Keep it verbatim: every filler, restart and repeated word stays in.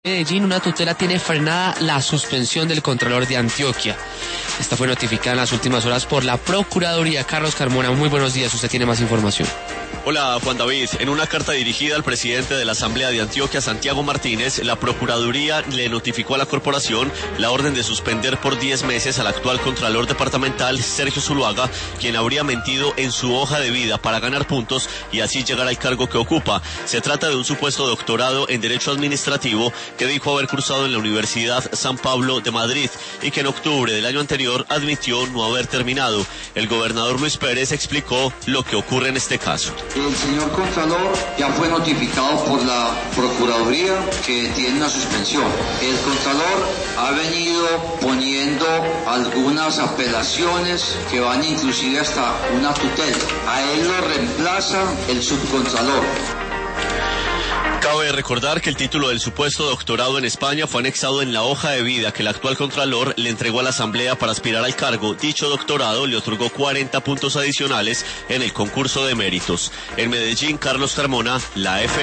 Medellín, una tutela tiene frenada la suspensión del Contralor de Antioquia. Esta fue notificada en las últimas horas por la Procuraduría. Carlos Carmona, muy buenos días, usted tiene más información. Hola Juan David, en una carta dirigida al presidente de la Asamblea de Antioquia, Santiago Martínez, la Procuraduría le notificó a la corporación la orden de suspender por diez meses al actual Contralor Departamental, Sergio Zuluaga, quien habría mentido en su hoja de vida para ganar puntos y así llegar al cargo que ocupa. Se trata de un supuesto doctorado en Derecho Administrativo que dijo haber cursado en la Universidad San Pablo de Madrid y que en octubre del año anterior admitió no haber terminado. El gobernador Luis Pérez explicó lo que ocurre en este caso. El señor Contralor ya fue notificado por la Procuraduría que tiene una suspensión. El Contralor ha venido poniendo algunas apelaciones que van inclusive hasta una tutela. A él lo reemplaza el subcontralor. Cabe recordar que el título del supuesto doctorado en España fue anexado en la hoja de vida que el actual Contralor le entregó a la Asamblea para aspirar al cargo. Dicho doctorado le otorgó cuarenta puntos adicionales en el concurso de méritos. En Medellín, Carlos Carmona, la F.